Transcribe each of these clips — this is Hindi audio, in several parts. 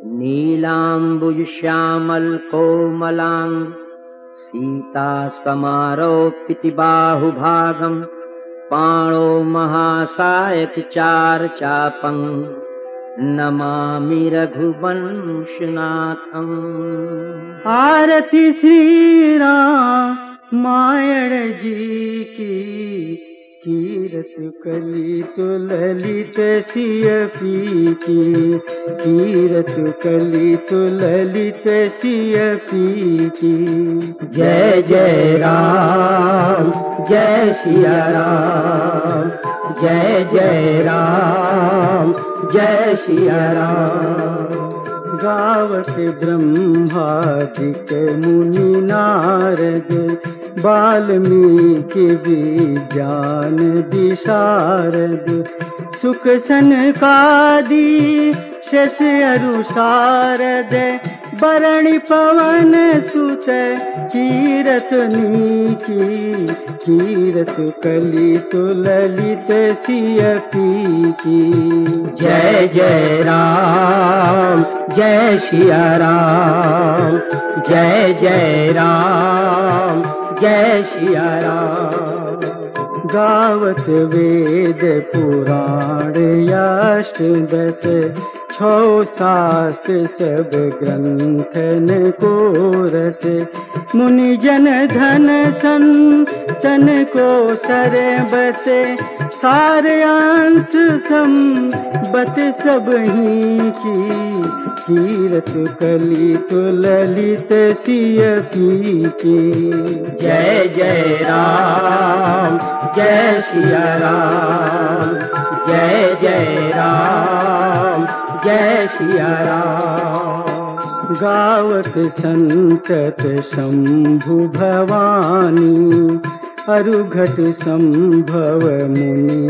नीलाम्बुजश्यामलकोमलां सीता समारोपित बाहुभागं पाणौ महासायकचारचापं नमामि रघुवंशनाथम्। आरती श्री रामायण जी की, कीरत कलित ललित सिय पी की, कीरत कलित ललित सिय पी की। जय जय राम जय सिया राम, जय जय राम जय सिया राम। गावत ब्रह्मादिक मुनि नारद, वाल्मीकि विज्ञान विशारद। सुख सनकादि शश अरु शारद, बरणि पवन सुत कीरत नीकी, कीरत कलित ललित सिय पी की। जय जय राम जय सिया राम, जय जय राम जय सिया राम। गावत वेद पुराण अष्टदश, छौ शास्त्र सब ग्रंथन को रस। मुनि जन धन संतन को सर बसे, सारे अंश संबत सब ही की। कीरत कलित ललित सिय पी की। जय जय राम जय सिया राम, जय जय राम जय सिया राम। गावत संतत शंभु भवानी, अरुघट संभव मुनि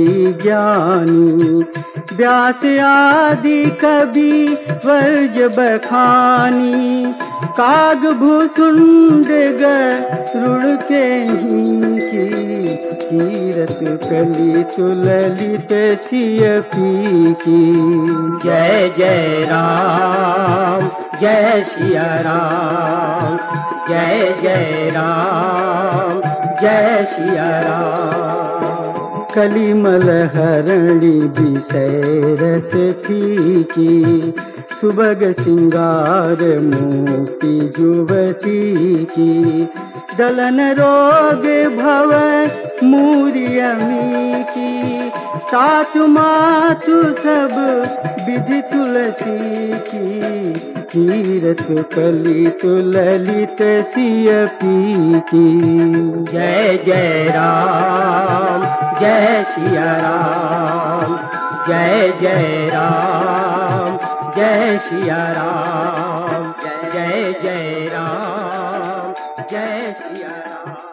ज्ञानी। व्यास आदि कवि वर्ज बखानी, काग भूसुंड गरुड़ के ही की। कीरत कलित ललित सिय पी की। जय जय राम जय सिया राम, जय जय राम जय सिया राम। कलिमल हरणि विषय रस फीकी, सुबग सिंगार मोती जुवती की। दलन रोग भव मूरियमी की, तातु मातु सब विधि तुलसी की। कीरत कलित ललित सिय पी की। जय जय राम जय सिया राम, जय जय राम जय सिया राम, जय जय राम जय सिया राम।